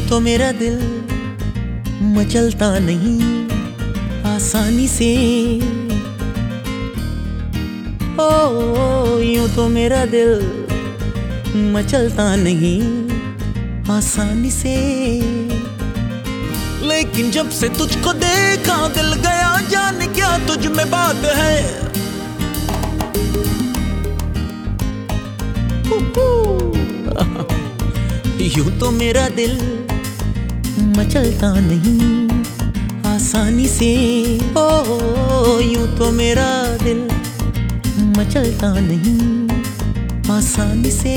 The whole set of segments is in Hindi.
तो मेरा दिल मचलता नहीं आसानी से। ओ यूं तो मेरा दिल मचलता नहीं आसानी से। लेकिन जब से तुझको देखा दिल गया जाने क्या तुझ में बात है। यूं तो मेरा दिल मचलता नहीं आसानी से। ओ यूं तो मेरा दिल मचलता नहीं आसानी से।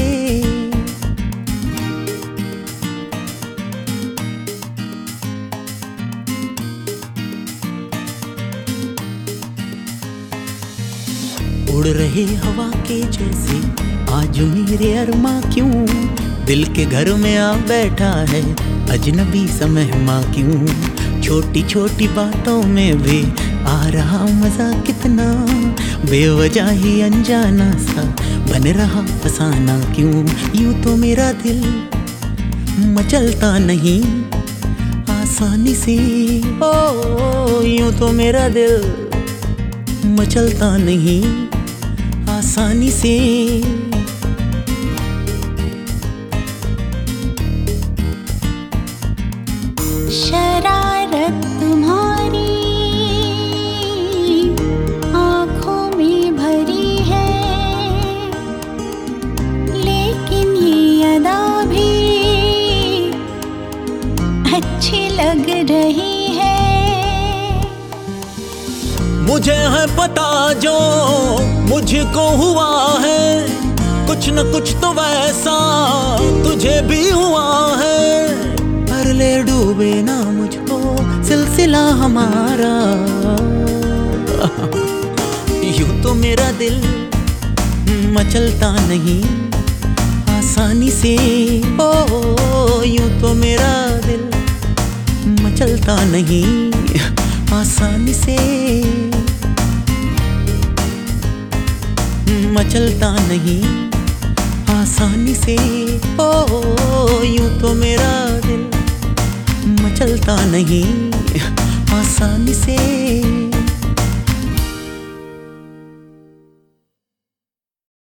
उड़ रहे हवा के जैसे आज मेरे अरमा क्यों दिल के घर में आ बैठा है अजनबी सा मेहमा क्यों। छोटी छोटी बातों में भी आ रहा मजा कितना बेवजह ही अनजाना सा बन रहा फसाना क्यों। यूं तो मेरा दिल मचलता नहीं आसानी से। ओ यूं तो मेरा दिल मचलता नहीं आसानी से। शरारत तुम्हारी आँखों में भरी है, लेकिन ये अदा भी अच्छी लग रही है। मुझे है पता जो मुझको हुआ है, कुछ न कुछ तो वैसा तुझे भी हुआ है। पर ले डूबे ना मुझको सिलसिला हमारा। यूं तो मेरा दिल मचलता नहीं आसानी से। ओ यूं तो मेरा दिल मचलता नहीं आसानी से। मचलता नहीं आसानी से। ओ यूं तो मेरा दिल मचलता नहीं आसानी से।